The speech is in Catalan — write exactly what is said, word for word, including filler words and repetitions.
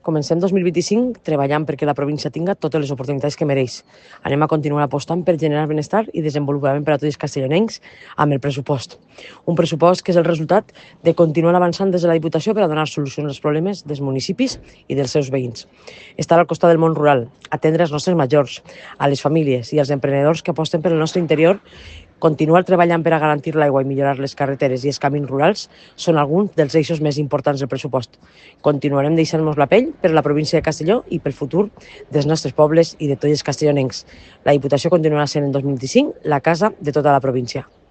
Comencem dos mil vint-i-cinc treballant perquè la província tinga totes les oportunitats que mereix. Anem a continuar apostant per generar benestar i desenvolupament per a tots els castellonencs amb el pressupost. Un pressupost que és el resultat de continuar avançant des de la Diputació per a donar solucions als problemes dels municipis i dels seus veïns. Estar al costat del món rural, atendre els nostres majors, a les famílies i als emprenedors que aposten pel nostre interior, continuar treballant per a garantir l'aigua i millorar les carreteres i els camins rurals són alguns dels eixos més importants del pressupost. Continuarem deixant-nos la pell per a la província de Castelló i pel futur dels nostres pobles i de tots els castellonencs. La Diputació continuarà sent en dos mil vint-i-cinc la casa de tota la província.